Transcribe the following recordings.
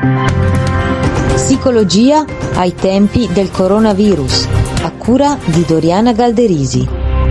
Psicologia ai tempi del coronavirus, a cura di Doriana Galderisi.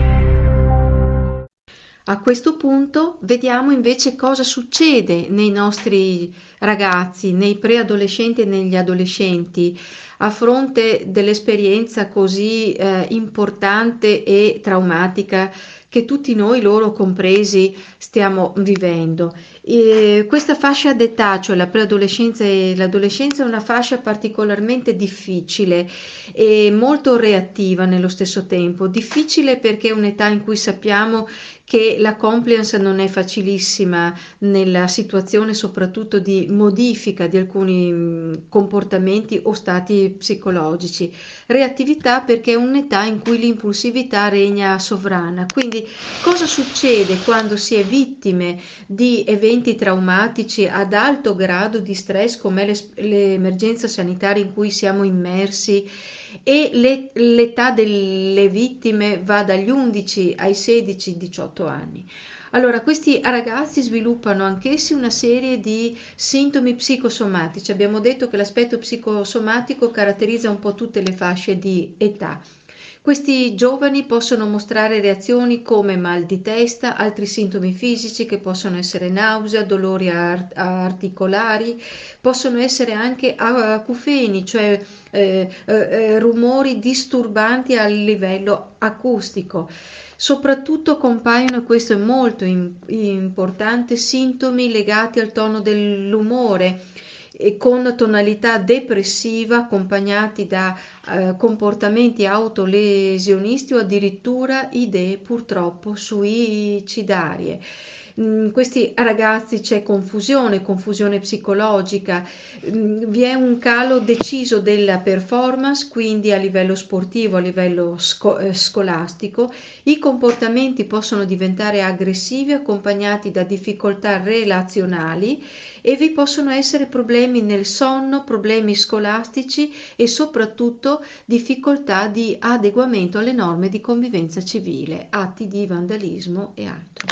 A questo punto vediamo invece cosa succede nei nostri ragazzi, nei preadolescenti e negli adolescenti a fronte dell'esperienza così importante e traumatica che tutti noi, loro compresi, stiamo vivendo. Questa fascia d'età, cioè la preadolescenza e l'adolescenza, è una fascia particolarmente difficile e molto reattiva nello stesso tempo. Difficile perché è un'età in cui sappiamo che la compliance non è facilissima nella situazione soprattutto di modifica di alcuni comportamenti o stati psicologici. Reattività perché è un'età in cui l'impulsività regna sovrana. Quindi cosa succede quando si è vittime di eventi traumatici ad alto grado di stress come l'emergenza sanitaria in cui siamo immersi e l'età delle vittime va dagli 11 ai 16-18 anni. Allora, questi ragazzi sviluppano anch'essi una serie di sintomi psicosomatici. Abbiamo detto che l'aspetto psicosomatico caratterizza un po' tutte le fasce di età. Questi giovani possono mostrare reazioni come mal di testa, altri sintomi fisici che possono essere nausea, dolori articolari, possono essere anche acufeni, cioè rumori disturbanti a livello acustico. Soprattutto compaiono, e questo è molto importante, sintomi legati al tono dell'umore e con tonalità depressiva accompagnati da comportamenti autolesionisti o addirittura idee purtroppo suicidarie. In questi ragazzi c'è confusione psicologica, vi è un calo deciso della performance, quindi a livello sportivo, a livello scolastico, i comportamenti possono diventare aggressivi accompagnati da difficoltà relazionali e vi possono essere problemi nel sonno, problemi scolastici e soprattutto difficoltà di adeguamento alle norme di convivenza civile, atti di vandalismo e altro.